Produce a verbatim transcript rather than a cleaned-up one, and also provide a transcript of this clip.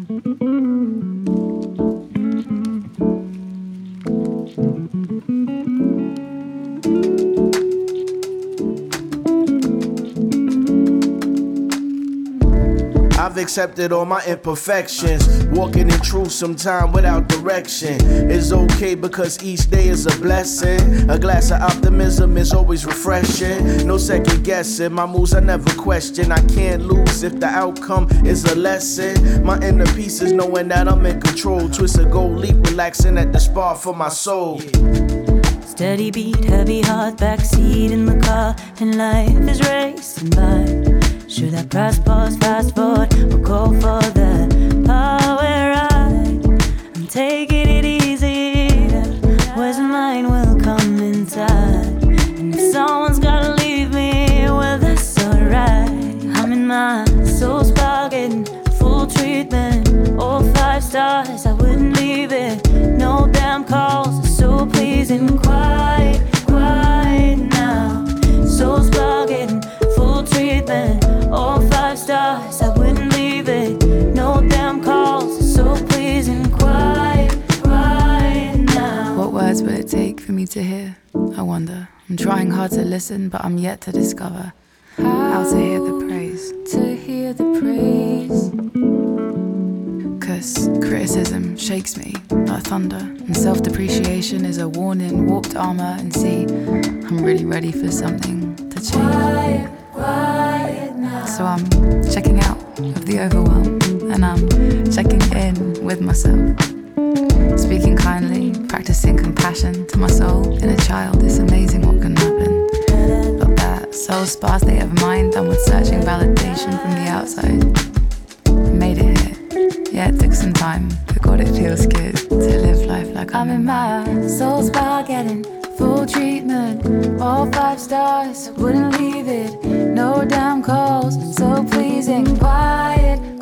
I've accepted all my imperfections. Walking in truth sometime without direction is okay because each day is a blessing. A glass of optimism is always refreshing. No second guessing, my moves I never question. I can't lose if the outcome is a lesson. My inner peace is knowing that I'm in control. Twist a gold leap, relaxing at the spark for my soul. Steady beat, heavy heart, backseat in the car, and life is racing by. Should I press pause, fast forward, or go for the power ride? I'm taking it easy, where's the mind will come inside. And if someone's gotta leave me, well that's alright. I'm in my soul spa, getting full treatment, all five stars, I wouldn't leave it. No damn calls, so pleasing, quiet, quiet now. Soul spa, getting full treatment, all five stars, I wouldn't leave it. No damn calls, so pleasing, quiet, quiet now. What words will it take for me to hear? I wonder. I'm trying hard to listen, but I'm yet to discover how to hear the praise. To hear the praise. Cause criticism shakes me like thunder, and self-depreciation is a warning, warped armor, and see, I'm really ready for something to change. Quiet, quiet now. So I'm checking out of the overwhelm, and I'm checking in with myself. Speaking kindly, practicing compassion to my soul. In a child, it's amazing what can happen. But that soul spa state of mind, done with searching validation from the outside. I made it here. Yeah, it took some time, but God, it feels good to live life like I'm, I'm in my soul spa, getting full treatment, all five stars, wouldn't leave it. No damn calls, so pleasing, quiet,